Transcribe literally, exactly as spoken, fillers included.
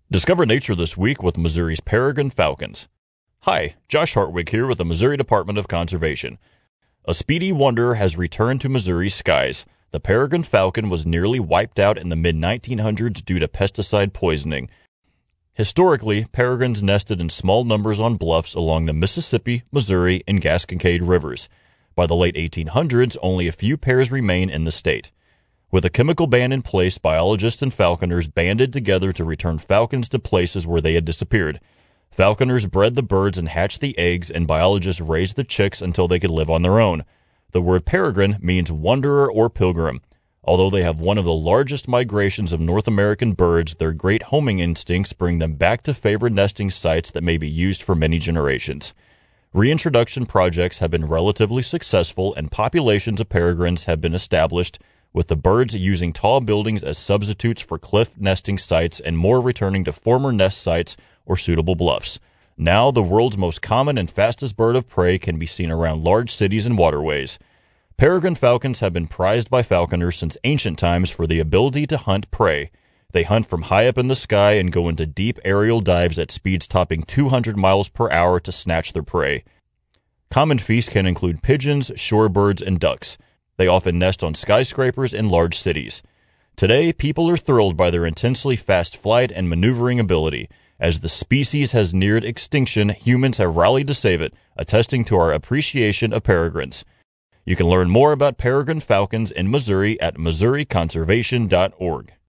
Discover nature this week with Missouri's peregrine falcons. Hi, Josh Hartwig here with the Missouri Department of Conservation. A speedy wonder has returned to Missouri's skies. The peregrine falcon was nearly wiped out in the mid nineteen hundreds due to pesticide poisoning. Historically, peregrines nested in small numbers on bluffs along the Mississippi, Missouri, and Gasconcade rivers. By the late eighteen hundreds, only a few pairs remain in the state. With a chemical ban in place, biologists and falconers banded together to return falcons to places where they had disappeared. Falconers bred the birds and hatched the eggs, and biologists raised the chicks until they could live on their own. The word peregrine means wanderer or pilgrim. Although they have one of the largest migrations of North American birds, their great homing instincts bring them back to favored nesting sites that may be used for many generations. Reintroduction projects have been relatively successful, and populations of peregrines have been established, with the birds using tall buildings as substitutes for cliff nesting sites and more returning to former nest sites or suitable bluffs. Now, the world's most common and fastest bird of prey can be seen around large cities and waterways. Peregrine falcons have been prized by falconers since ancient times for the ability to hunt prey. They hunt from high up in the sky and go into deep aerial dives at speeds topping two hundred miles per hour to snatch their prey. Common feasts can include pigeons, shorebirds, and ducks. They often nest on skyscrapers in large cities. Today, people are thrilled by their intensely fast flight and maneuvering ability. As the species has neared extinction, humans have rallied to save it, attesting to our appreciation of peregrines. You can learn more about peregrine falcons in Missouri at missouri conservation dot org.